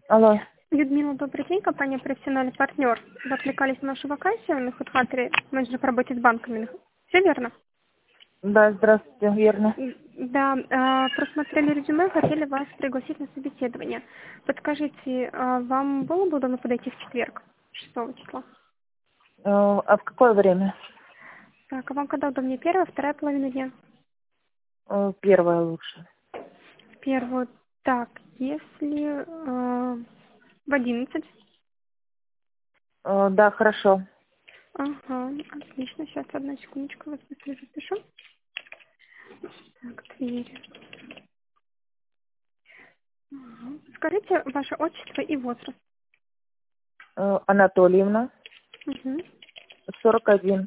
Алло. Людмила, добрый день. Компания «Профессиональный партнер». Вы откликались на нашу вакансию на HeadHunter, менеджер по работе с банками. Все верно? Да, здравствуйте, верно. Да, просмотрели резюме, хотели вас пригласить на собеседование. Подскажите, вам было бы удобно подойти в четверг, 6 числа? А в какое время? Так, а вам когда удобнее? Первая, вторая половина дня? Первое лучше. В первую. Так, если в 11. Да, хорошо. Ага, отлично. Сейчас, одну секундочку, вас быстро запишу. Так, Тверь. Ага. Скажите ваше отчество и возраст. Анатольевна, Угу. 41.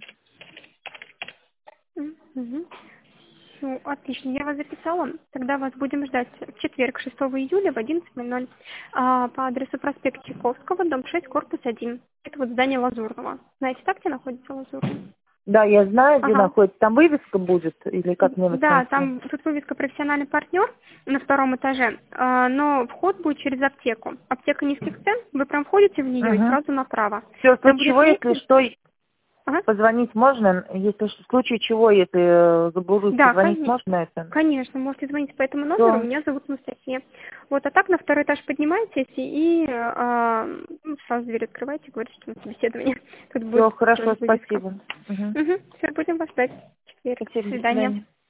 Угу. Все, отлично, я вас записала. Тогда вас будем ждать в четверг, 6 июля в 11:00 по адресу проспект Чайковского, дом 6, корпус 1. Это вот здание Лазурного. Знаете, так, где находится Лазурный? Да, я знаю, где Ага. находится. Там вывеска будет, или как мне Да, найти? там тут вывеска «Профессиональный партнер» на втором этаже, но вход будет через аптеку. Аптека низких цен, вы прям входите в нее и Угу. сразу направо. Все, в Там случае будет чего, если лестница. что, Ага. позвонить можно? Если в случае чего, если забудут, Да, позвонить можно это? конечно, можете звонить по этому номеру, Все, меня зовут Анастасия. Вот, а так на второй этаж поднимаетесь и сразу дверь открываете, говорите, что на собеседование. Тут будет все, хорошо, тоже вывеска. спасибо. Угу. Угу, все, будем вас ждать в четверг. До Спасибо, до свидания. свидания.